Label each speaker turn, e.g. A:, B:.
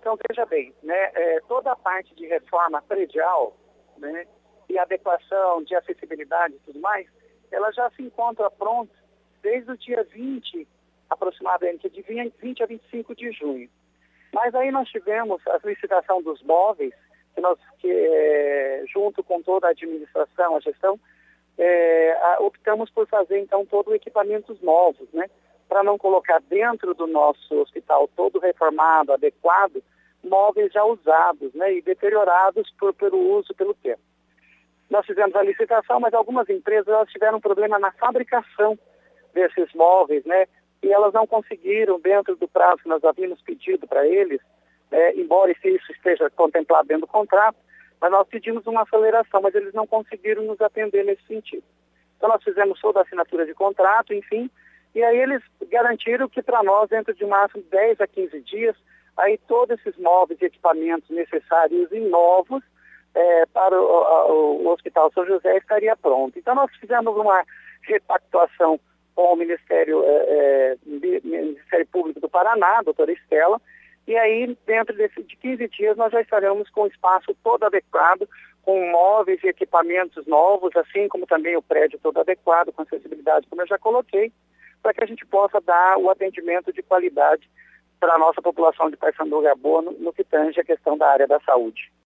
A: Então, veja bem, né, toda a parte de reforma predial, né, e adequação de acessibilidade e tudo mais, ela já se encontra pronta desde o dia 20, aproximadamente, de 20 a 25 de junho. Mas aí nós tivemos a licitação dos móveis, junto com toda a administração, a gestão, optamos por fazer, então, todo equipamentos novos, né, para não colocar dentro do nosso hospital todo reformado, adequado, móveis já usados, né, e deteriorados pelo uso, pelo tempo. Nós fizemos a licitação, mas algumas empresas elas tiveram problema na fabricação desses móveis, né, e elas não conseguiram, dentro do prazo que nós havíamos pedido para eles, embora isso esteja contemplado dentro do contrato, mas nós pedimos uma aceleração, mas eles não conseguiram nos atender nesse sentido. Então nós fizemos toda a assinatura de contrato, enfim, e aí eles garantiram que para nós, dentro de máximo 10 a 15 dias, aí todos esses móveis e equipamentos necessários e novos para o Hospital São José estaria pronto. Então nós fizemos uma repactuação com o Ministério Público do Paraná, a doutora Estela, e aí dentro de 15 dias nós já estaremos com o espaço todo adequado, com móveis e equipamentos novos, assim como também o prédio todo adequado, com acessibilidade, como eu já coloquei, para que a gente possa dar o atendimento de qualidade para a nossa população de Paissandu Gamboa no que tange a questão da área da saúde.